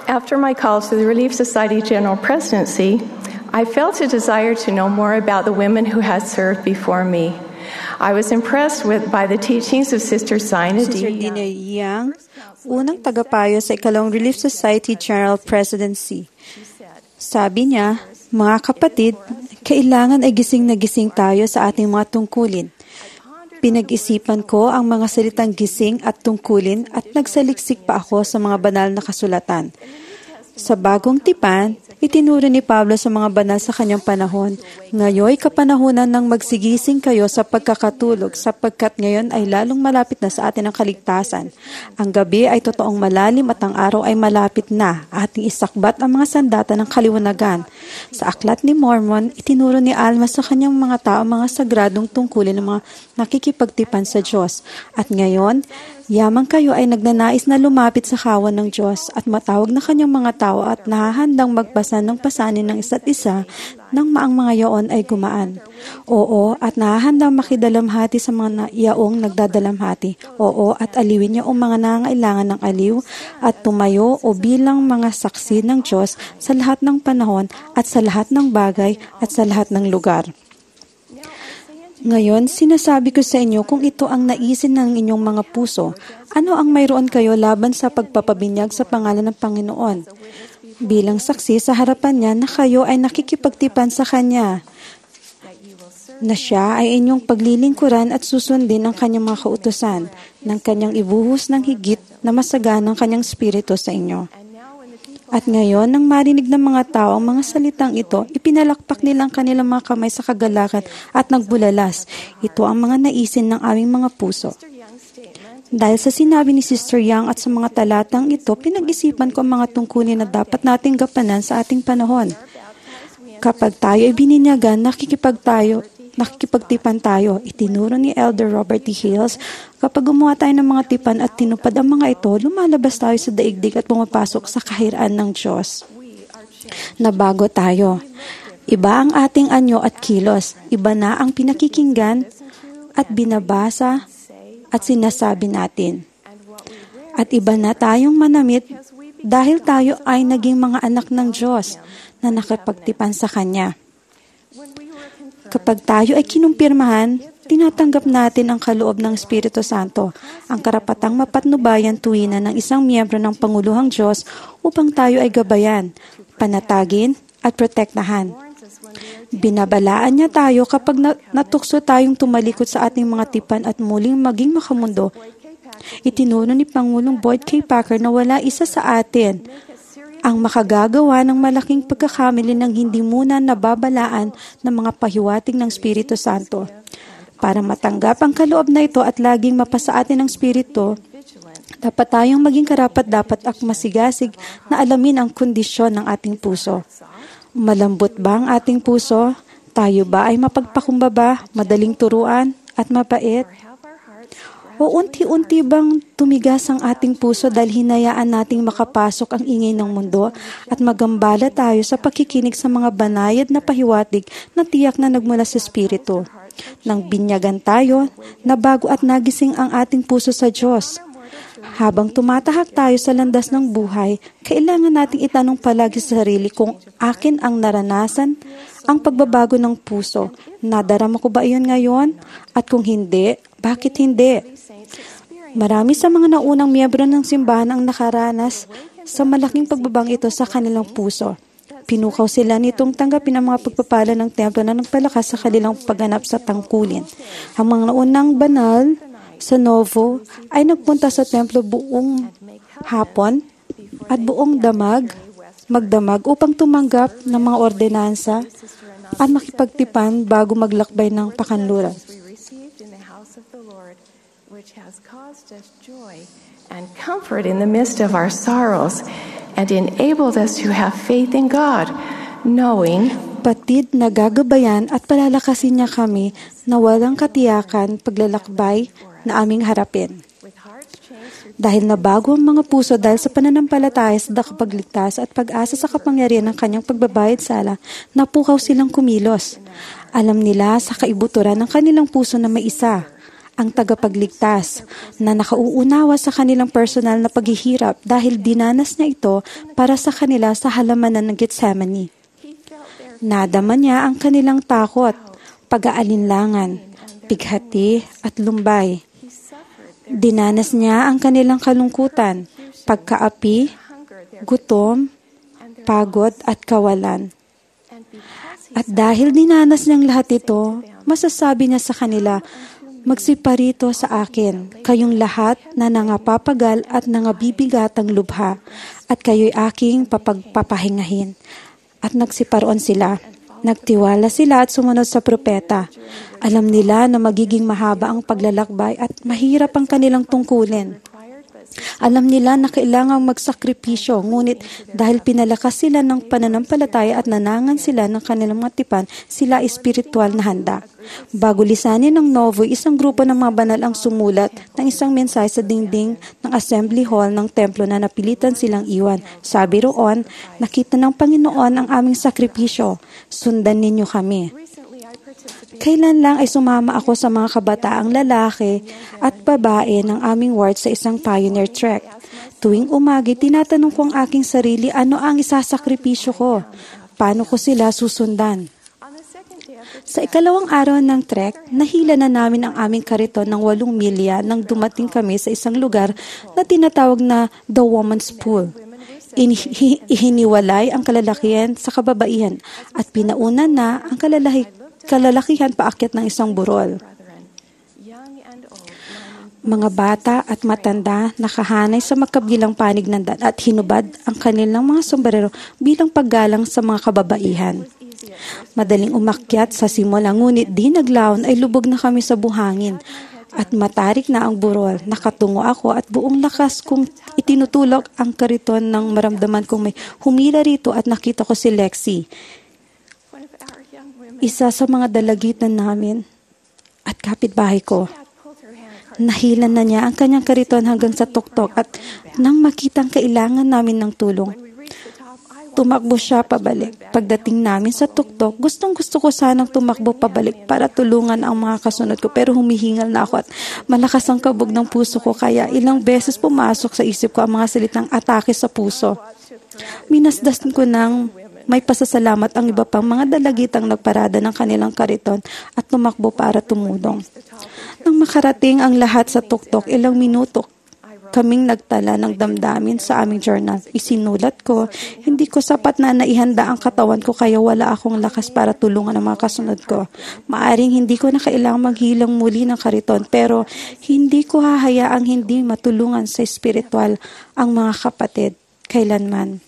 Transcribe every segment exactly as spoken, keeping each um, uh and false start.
After my call to the Relief Society General Presidency, I felt a desire to know more about the women who had served before me. I was impressed with by the teachings of Sister Zina Sister D. Dina Yang, unang tagapayo sa ikalawang Relief Society General Presidency. Sabi niya, mga kapatid, kailangan ay gising na gising tayo sa ating mga tungkulin. Pinag-isipan ko ang mga salitang gising at tungkulin at nagsaliksik pa ako sa mga banal na kasulatan. Sa bagong tipan, itinuro ni Pablo sa mga banal sa kanyang panahon, ngayoy kapanahunan ng magsigising kayo sa pagkakatulog sapagkat ngayon ay lalong malapit na sa atin ang kaligtasan. Ang gabi ay totoong malalim at ang araw ay malapit na, ating isakbat ang mga sandata ng kaliwanagan. Sa aklat ni Mormon, itinuro ni Alma sa kanyang mga tao mga sagradong tungkulin ng mga nakikipagtipan sa Diyos. At ngayon, yamang kayo ay nagnanais na lumapit sa kawan ng Diyos at matawag na kanyang mga tao at nahahandang magbasa ng pasanin ng isa't isa nang maang mga yaon ay gumaan. Oo, at nahahandang makidalamhati sa mga yaong nagdadalamhati. Oo, at aliwin niya ang mga nangailangan ng aliw at tumayo o bilang mga saksi ng Diyos sa lahat ng panahon at sa lahat ng bagay at sa lahat ng lugar. Ngayon, sinasabi ko sa inyo kung ito ang naisin ng inyong mga puso, ano ang mayroon kayo laban sa pagpapabinyag sa pangalan ng Panginoon? Bilang saksi sa harapan niya na kayo ay nakikipagtipan sa Kanya, na Siya ay inyong paglilingkuran at susundin ang Kanyang mga kautusan, ng Kanyang ibuhos ng higit na masaganang Kanyang Espiritu sa inyo. At ngayon, nang marinig ng mga tao ang mga salitang ito, ipinalakpak nilang kanilang mga kamay sa kagalakan at nagbulalas. Ito ang mga naisin ng aming mga puso. Dahil sa sinabi ni Sister Yang at sa mga talatang ito, pinag-isipan ko ang mga tungkulin na dapat nating gampanan sa ating panahon. Kapag tayo ay bininyagan, nakikipag tayo, nakikipagtipan tayo. Itinuro ni Elder Robert D. Hales, kapag gumawa tayo ng mga tipan at tinupad ang mga ito, lumalabas tayo sa daigdig at pumapasok sa kahiraan ng Diyos. Nabago tayo. Iba ang ating anyo at kilos. Iba na ang pinakikinggan at binabasa at sinasabi natin. At iba na tayong manamit dahil tayo ay naging mga anak ng Diyos na nakapagtipan sa Kanya. Kapag tayo ay kinumpirmahan, tinatanggap natin ang kaloob ng Espiritu Santo, ang karapatang mapatnubayan tuwinan ng isang miyembro ng Panguluhang Diyos upang tayo ay gabayan, panatagin at protektahan. Binabalaan niya tayo kapag natukso tayong tumalikod sa ating mga tipan at muling maging makamundo. Itinuro ni Pangulong Boyd K. Packer na wala isa sa atin ang makagagawa ng malaking pagkakamali ng hindi muna nababalaan ng mga pahiwatig ng Espiritu Santo. Para matanggap ang kaloob na ito at laging mapasa atin ng Espiritu, dapat tayong maging karapat-dapat at masigasig na alamin ang kondisyon ng ating puso. Malambot ba ang ating puso? Tayo ba ay mapagpakumbaba, madaling turuan, at mapait? O unti-unti bang tumigas ang ating puso dahil hinayaan nating makapasok ang ingay ng mundo at magambala tayo sa pakikinig sa mga banayad na pahiwatig na tiyak na nagmula sa Espiritu? Nang binyagan tayo, nabago at nagising ang ating puso sa Diyos. Habang tumatahak tayo sa landas ng buhay, kailangan nating itanong palagi sa sarili kung akin ang naranasan ang pagbabago ng puso. Nadarama ko ba iyon ngayon? At kung hindi, bakit hindi? Marami sa mga naunang miyembro ng simbahan ang nakaranas sa malaking pagbabang ito sa kanilang puso. Pinukaw sila nitong tanggapin ang mga pagpapala ng templo na nagpalakas sa kanilang pagganap sa tangkulin. Ang mga naunang banal sa Novo ay nagpunta sa templo buong hapon at buong damag, magdamag upang tumanggap ng mga ordenansa at makipagtipan bago maglakbay ng pakanluran. Which has caused us joy and comfort in the midst of our sorrows and enabled us to have faith in God, knowing Batid na gagabayan at palalakasin niya kami na walang katiyakan paglalakbay na aming harapin. Dahil nabago ang mga puso dahil sa pananampalataya sa dakapagligtas at pag-asa sa kapangyarihan ng kanyang pagbabayad sala, napukaw silang kumilos. Alam nila sa kaibuturan ng kanilang puso na may isa, ang tagapagligtas, na nakauunawa sa kanilang personal na paghihirap dahil dinanas niya ito para sa kanila sa halamanan ng Getsemani. Nadama niya ang kanilang takot, pag-aalinlangan, pighati at lumbay. Dinanas niya ang kanilang kalungkutan, pagkaapi, gutom, pagod at kawalan. At dahil dinanas niyang lahat ito, masasabi niya sa kanila, magsiparito sa akin, kayong lahat na nangapapagal at nangabibigatang lubha, at kayo'y aking papagpapahingahin. At nagsiparoon sila. Nagtiwala sila at sumunod sa propeta. Alam nila na magiging mahaba ang paglalakbay at mahirap ang kanilang tungkulin. Alam nila na kailangang magsakripisyo, ngunit dahil pinalakas sila ng pananampalataya at nanangan sila ng kanilang mga tipan, sila espiritual na handa. Bago lisanin ng Novoy, isang grupo ng mga banal ang sumulat ng isang mensahe sa dingding ng assembly hall ng templo na napilitan silang iwan. Sabi roon, nakita ng Panginoon ang aming sakripisyo, sundan ninyo kami. Kailan lang ay sumama ako sa mga kabataang lalaki at babae ng aming ward sa isang pioneer trek. Tuwing umagi, tinatanong ko ang aking sarili, ano ang isasakripisyo ko? Paano ko sila susundan? Sa ikalawang araw ng trek, nahila na namin ang aming kariton ng walong milya nang dumating kami sa isang lugar na tinatawag na The Woman's Pool. Ihiniwalay ang kalalakihan sa kababaihan at pinauna na ang kalalaki kalalakihan paakyat ng isang burol. Mga bata at matanda nakahanay sa magkabilang panig ng daan at hinubad ang kanilang mga sombrero bilang paggalang sa mga kababaihan. Madaling umakyat sa simula, ngunit di naglaon ay lubog na kami sa buhangin at matarik na ang burol. Nakatungo ako at buong lakas kong itinutulog ang kariton nang maramdaman kong may humila rito at nakita ko si Lexi, isa sa mga dalagitan namin at kapitbahay ko. Nahilan na niya ang kanyang kariton hanggang sa tuktok at nang makitang kailangan namin ng tulong, tumakbo siya pabalik. Pagdating namin sa tuktok, gustong gusto ko sanang tumakbo pabalik para tulungan ang mga kasunod ko, pero humihingal na ako at malakas ang kabog ng puso ko, kaya ilang beses pumasok sa isip ko ang mga salitang atake sa puso. Minasdas ko ng may pasasalamat ang iba pang mga dalagitang nagparada ng kanilang kariton at tumakbo para tumulong. Nang makarating ang lahat sa tuktok, ilang minuto kaming nagtala ng damdamin sa aming journal. Isinulat ko, hindi ko sapat na naihanda ang katawan ko kaya wala akong lakas para tulungan ang mga kasunod ko. Maaring hindi ko na kailangang maghilang muli ng kariton, pero hindi ko hahayaang hindi matulungan sa espiritual ang mga kapatid kailanman.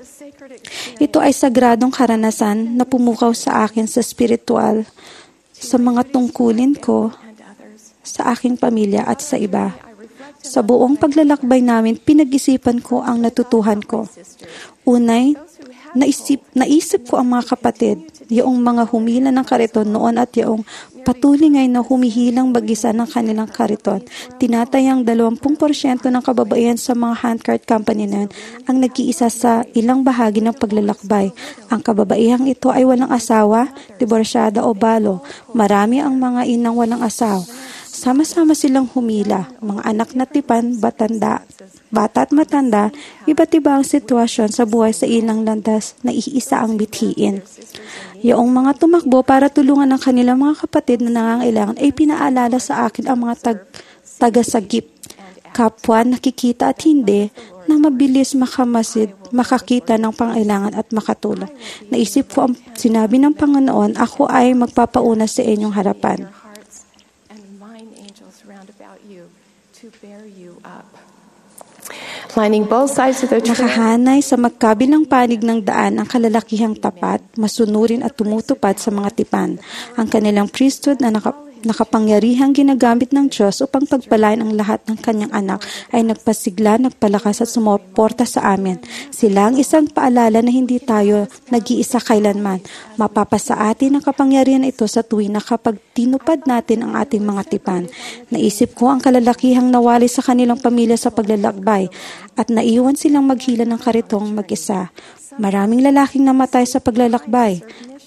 Ito ay sagradong karanasan na pumukaw sa akin sa spiritual, sa mga tungkulin ko, sa aking pamilya at sa iba. Sa buong paglalakbay namin, pinag-isipan ko ang natutuhan ko. Unay, naisip, naisip ko ang mga kapatid, yung mga humila ng kariton noon at yung patuloy ngayon na humihilang mag-isa ng kanilang kariton. Tinatayang dalawampu porsyento ng kababaihan sa mga handcart company na yun ang nag-iisa sa ilang bahagi ng paglalakbay. Ang kababaihang ito ay walang asawa, diborsyada o balo. Marami ang mga inang walang asawa. Sama-sama silang humila, mga anak na tipan, batanda, bata at matanda, iba't iba ang sitwasyon sa buhay sa ilang landas na iisa ang bithiin. Yung mga tumakbo para tulungan ang kanilang mga kapatid na nangangailangan ay pinaalala sa akin ang mga tag, taga-sagip, kapwa nakikita at hindi, na mabilis makamasid, makakita ng pangailangan at makatulong. Naisip ko ang sinabi ng Panginoon, ako ay magpapauna sa inyong harapan. Lining both sides of the trail. Nakahanay sa magkabilang panig ng daan ang kalalakihang tapat, masunurin at tumutupad sa mga tipan. Ang kanilang priesthood na naka, nakapangyarihang ginagamit ng Diyos upang pagpalain ang lahat ng kanyang anak ay nagpasigla, nagpalakas at sumuporta sa amin. Sila ang isang paalala na hindi tayo nag-iisa kailanman. Mapapasa atin ang kapangyarihan ito sa tuwing na kapag tinupad natin ang ating mga tipan. Naisip ko ang kalalakihang nawali sa kanilang pamilya sa paglalakbay at naiwan silang maghila ng karitong mag-isa. Maraming lalaking namatay sa paglalakbay.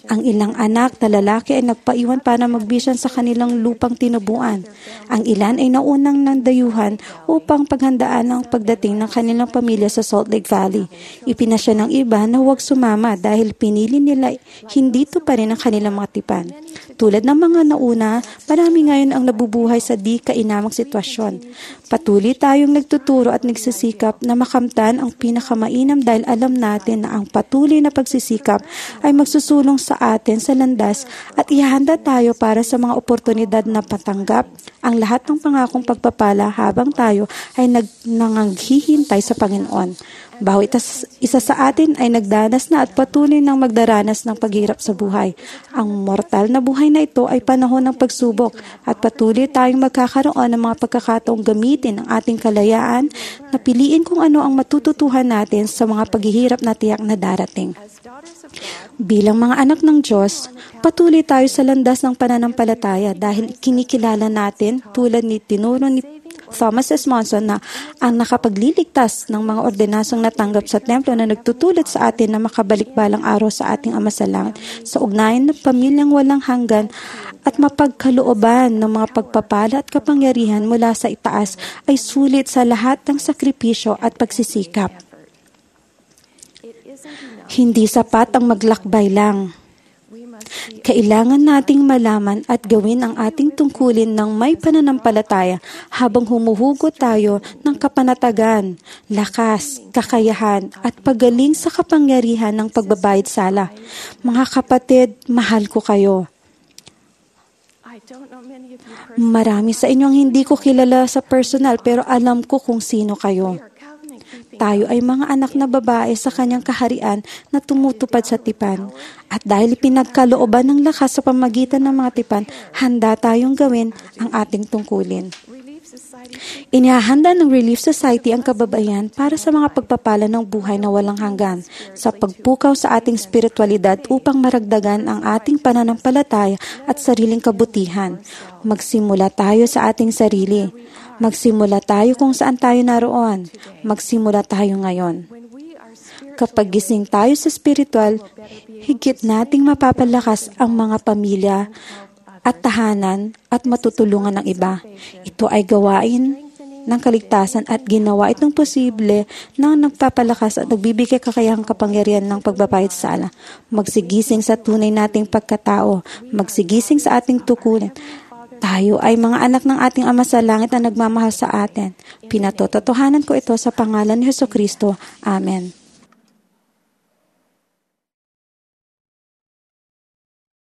Ang ilang anak na lalaki ay nagpaiwan para magbisyan sa kanilang lupang tinubuan. Ang ilan ay naunang nandayuhan upang paghandaan ang pagdating ng kanilang pamilya sa Salt Lake Valley. Ipinasya ng iba na huwag sumama dahil pinili nila hindi tuparin ang kanilang mga tipan. Tulad ng mga nauna, marami ngayon ang nabubuhay sa di kainamang sitwasyon. Patuloy tayong nagtuturo at nagsisikap na makamtan ang pinakamainam dahil alam natin na ang patuloy na pagsisikap ay magsusulong sa atin sa landas at ihanda tayo para sa mga oportunidad na patanggap ang lahat ng pangakong pagpapala habang tayo ay nag- nanganghihintay sa Panginoon. Bawat isa sa atin ay nagdanas na at patuloy nang magdaranas ng paghirap sa buhay. Ang mortal na buhay na ito ay panahon ng pagsubok at patuloy tayong magkakaroon ng mga pagkakataong gamitin ang ating kalayaan na piliin kung ano ang matututuhan natin sa mga paghihirap na tiyak na darating. Bilang mga anak ng Diyos, patuloy tayo sa landas ng pananampalataya dahil kinikilala natin tulad ni tinuro ni Thomas S. Monson na ang nakapagliligtas ng mga ordinasong natanggap sa templo na nagtutulad sa atin na makabalik balang araw sa ating Ama sa Langit sa ugnayan ng pamilyang walang hanggan at mapagkalooban ng mga pagpapala at kapangyarihan mula sa itaas ay sulit sa lahat ng sakripisyo at pagsisikap. Hindi sapat ang maglakbay lang. Kailangan nating malaman at gawin ang ating tungkulin ng may pananampalataya habang humuhugot tayo ng kapanatagan, lakas, kakayahan at paggaling sa kapangyarihan ng pagbabayad sala. Mga kapatid, mahal ko kayo. Marami sa inyo ang hindi ko kilala sa personal pero alam ko kung sino kayo. Tayo ay mga anak na babae sa kanyang kaharian na tumutupad sa tipan. At dahil pinagkalooban ng lakas sa pamagitan ng mga tipan, handa tayong gawin ang ating tungkulin. Inihahanda ng Relief Society ang kababayan para sa mga pagpapala ng buhay na walang hanggan, sa pagpukaw sa ating spiritualidad upang maragdagan ang ating pananampalataya at sariling kabutihan. Magsimula tayo sa ating sarili. Magsimula tayo kung saan tayo naroon. Magsimula tayo ngayon. Kapag gising tayo sa spiritual, higit nating mapapalakas ang mga pamilya at tahanan at matutulungan ng iba. Ito ay gawain ng kaligtasan at ginawa itong posible na nagpapalakas at nagbibigay kakayahang kapangyarihan ng pagbabayad sala. Magsigising sa tunay nating pagkatao. Magsigising sa ating tukulan. Tayo ay mga anak ng ating Ama sa Langit na nagmamahal sa atin. Pinatototohanan ko ito sa pangalan ni Jesucristo. Amen.